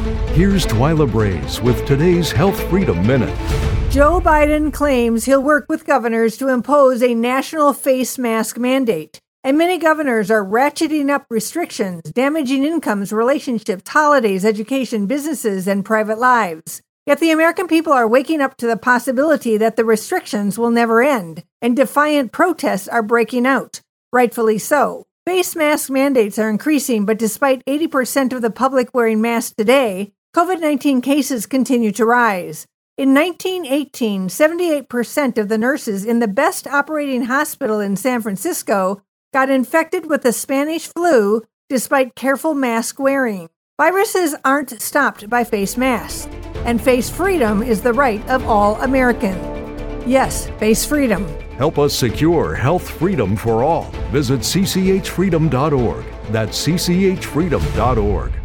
Here's Twyla Braze with today's Health Freedom Minute. Joe Biden claims he'll work with governors to impose a national face mask mandate. And many governors are ratcheting up restrictions, damaging incomes, relationships, holidays, education, businesses, and private lives. Yet the American people are waking up to the possibility that the restrictions will never end, and defiant protests are breaking out. Rightfully so. Face mask mandates are increasing, but despite 80% of the public wearing masks today, COVID-19 cases continue to rise. In 1918, 78% of the nurses in the best operating hospital in San Francisco got infected with the Spanish flu despite careful mask wearing. Viruses aren't stopped by face masks, and face freedom is the right of all Americans. Yes, face freedom. Help us secure health freedom for all. Visit cchfreedom.org. That's cchfreedom.org.